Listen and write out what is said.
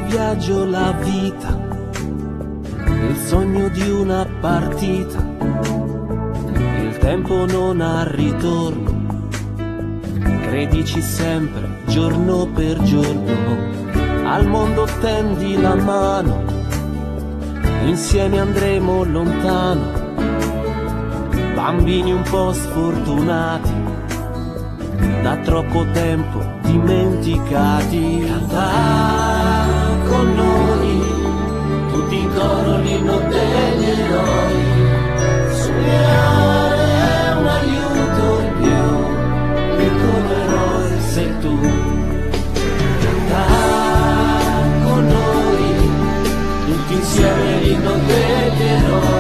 viaggio la vita, il sogno di una partita, il tempo non ha ritorno, credici sempre, giorno per giorno, al mondo tendi la mano, insieme andremo lontano, bambini un po' sfortunati, da troppo tempo dimenticati. Canta con noi, tutti in coro l'inno degli eroi, sognare è un aiuto in più, e come eroe sei tu. Canta con noi, tutti insieme l'inno degli eroi.